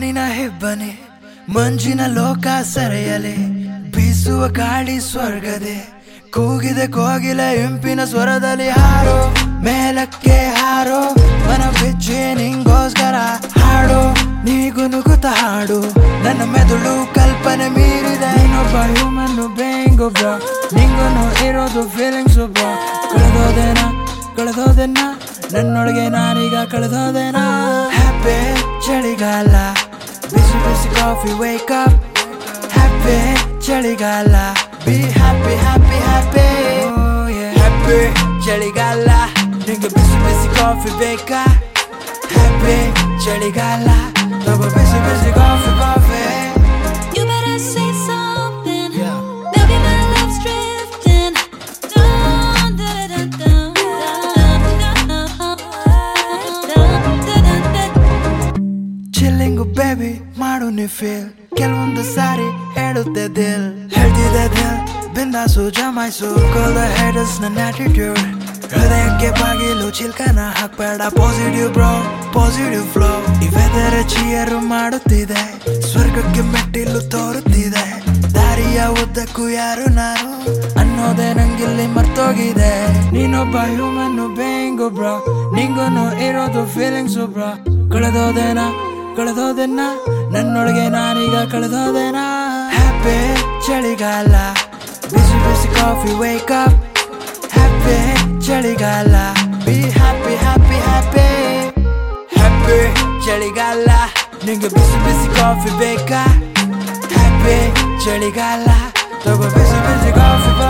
ಬಾನಿನ ಹೆಬ್ಬನೆ ಮಂಜಿನ ಲೋಕ ಸೆರೆಯಲೆ ಬೀಸುವ ಗಾಳಿ ಸ್ವರ್ಗದೆ ಕೂಗಿದೆ ಕೋಗಿಲೆ ಇಂಪಿನ ಸ್ವರದಲ್ಲಿ ಹಾರೋ ಮೇಲಕ್ಕೆ ಹಾರೋ ಮನ ಬಿಚ್ಚಿ ನಿಂಗೋಸ್ಕರ ಹಾಡು ನೀಗುನುಗುತ್ತ ಹಾಡು ನನ್ನ ಮೆದುಳು ಕಲ್ಪನೆ ಮೀರಿದೆ ಇನ್ನೊಬ್ಬ ಹ್ಯೂಮನ್ ಬೇಂಗು ಬ್ರೋ ನಿಂಗನು ಇರೋದು ಫೀಲಿಂಗ್ಸು ಬ್ರೋ ಕಳೆದೋದೆನ ನನ್ನೊಳಗೆ ನಾನೀಗ ಕಳೆದೋದೆನಾ ಹ್ಯಾಪಿ ಚಳಿಗಾಲ ಬಿಸಿ ಬಿಸಿ ಕಾಫಿ ವೇಕ್ ಅಪ್ ಹ್ಯಾಪಿ ಚಳಿಗಾಲ be happy happy happy happy ಚಳಿಗಾಲ ನಿಂಗೆ ಬಿಸಿ ಬಿಸಿ ಕಾಫಿ ಬೇಕಾ ಹ್ಯಾಪಿ ಚಳಿಗಾಲ ತಗೋ ಬಿಸಿ ಬಿಸಿ coffee coffee You better say something. Baby, my love's drifting. Dun, dun, dun, dun, dun, dun, dun. Chilling baby ಮಾಡು ನೀ ಫೀಲ್ ಕೆಲವೊಂದು ಸಾರಿ ಹೇಳುತ್ತೆ ದಿಲ್ ಹೇಳ್ತಿದೆ ದಿಲ್ ಬಿಂದಾಸು ಜಮಾಯಿಸು ಕಾಲ್ ದ ಹೇಟರ್ಸ್ ನನ್ನ ಆಟಿಟ್ಯೂಡ್ ಹೃದಯಕ್ಕೆ ಬಾಗಿಲು ಚಿಲ್ಕನ ಹಾಕ್ಬೇಡ ಪಾಸಿಟಿವ್ ಬ್ರೋ ಪಾಸಿಟಿವ್ ಫ್ಲೋ ಈ ವೆದರ್ ಚಿಯರು ಮಾಡುತ್ತಿದೆ ಸ್ವರ್ಗಕ್ಕೆ ಮೆಟ್ಟಿಲು ತೋರುತ್ತಿದೆ ದಾರಿಯ ಉದ್ದಕ್ಕೂ ಯಾರು ನಾನು ಅನ್ನೋದೇ ನಂಗಿಲ್ಲಿ ಮರ್ತೋಗಿದೆ ನೀನೊಬ್ಬ ಹ್ಯೂಮನ್ ಬೇಂಗು ಬ್ರೋ ನಿಂಗನು ಇರೋದು ಫೀಲಿಂಗ್ಸು ಬ್ರೋ ಕಳೆದೋದೆನ ನನ್ನೊಳಗೆ ನಾನೀಗ ಕಳೆದೋದೆನಾ ಹ್ಯಾಪಿ ಚಳಿಗಾಲ ಬಿಸಿ ಬಿಸಿ ಕಾಫಿ ವೇಕ್ ಅಪ್ ಹ್ಯಾಪಿ ಚಳಿಗಾಲ be happy happy happy happy ಚಳಿಗಾಲ ನಿಂಗೆ ಬಿಸಿ ಬಿಸಿ ಕಾಫಿ ಬೇಕಾ ಹ್ಯಾಪಿ ಚಳಿಗಾಲ ತಗೋ ಬಿಸಿ ಬಿಸಿ ಕಾಫಿ